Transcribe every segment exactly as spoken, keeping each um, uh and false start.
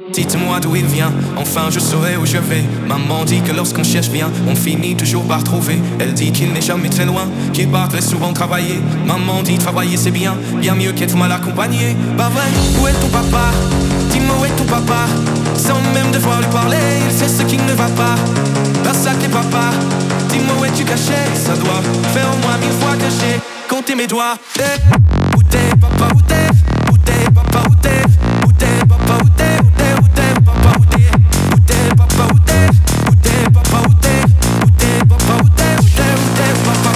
Dites-moi d'où il vient, enfin je saurai où je vais. Maman dit que lorsqu'on cherche bien, on finit toujours par trouver. Elle dit qu'il n'est jamais très loin, qu'il part très souvent travailler. Maman dit travailler c'est bien, bien mieux qu'être mal accompagné. Bah vrai, où est ton papa? Dis-moi où est ton papa? Sans même devoir lui parler, il sait ce qui ne va pas. Bah sacré papa, dis-moi où es-tu caché? Ça doit faire au moins mille fois que j'ai compté mes doigts. Eh, où t'es papa, où t'es? Où t'es papa, où t'es? Où t'es papa, où t'es? Où t'es, où t'es papa, où t'es? Où t'es papa, où t'es? Où t'es papa, où t'es? Où t'es papa, où t'es? Où t'es, où t'es papa?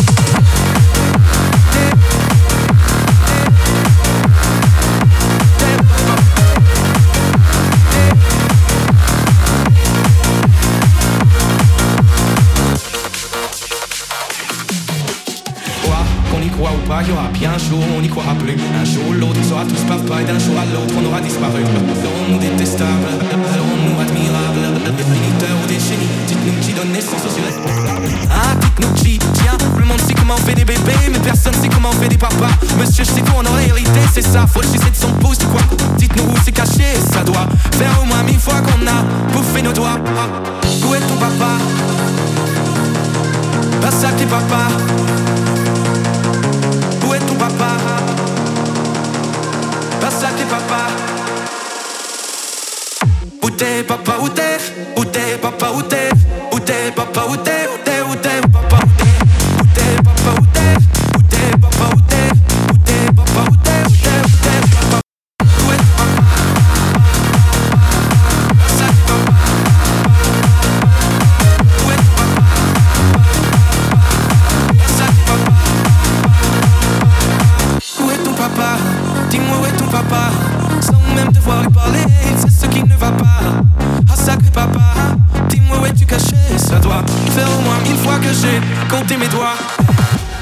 Ou pas, il y aura bien un jour on n'y croira plus. Un jour ou l'autre on sera tous papa et d'un jour à l'autre on aura disparu. Serons-nous détestables? Serons-nous admirables? Des militaires ou des génies? Dites-nous qui donne naissance aux irresponsables. Ah, dites-nous qui? Tiens, le monde sait comment on fait des bébés, mais personne sait comment on fait des papas. Monsieur, je sais tout en réalité, c'est ça. Faut le sucer de son pouce, tu quoi? Dites-nous où c'est caché, ça doit faire au moins mille fois qu'on a bouffé nos doigts. Où est ton papa? Pas ça qui est papa. Où est ton papa? Pas ça t'es papa. Où t'es papa, où t'es? Où t'es papa, où t'es? Où t'es papa, où t'es? Où t'es, où t'es papa, où t'es? Où t'es papa, où t'es? Où t'es papa, où t'es? Où t'es papa, où t'es? Où t'es, où t'es papa? Où est ton papa? Pas ça t'es papa. Où est ton papa? Pas ça t'es papa. Où est ton papa? Dis-moi où est ton papa? Sans même devoir lui parler, il sait ce qui ne va pas. Ah sacré papa, dis-moi où es-tu caché? Ça doit faire au moins mille fois que j'ai compté mes doigts.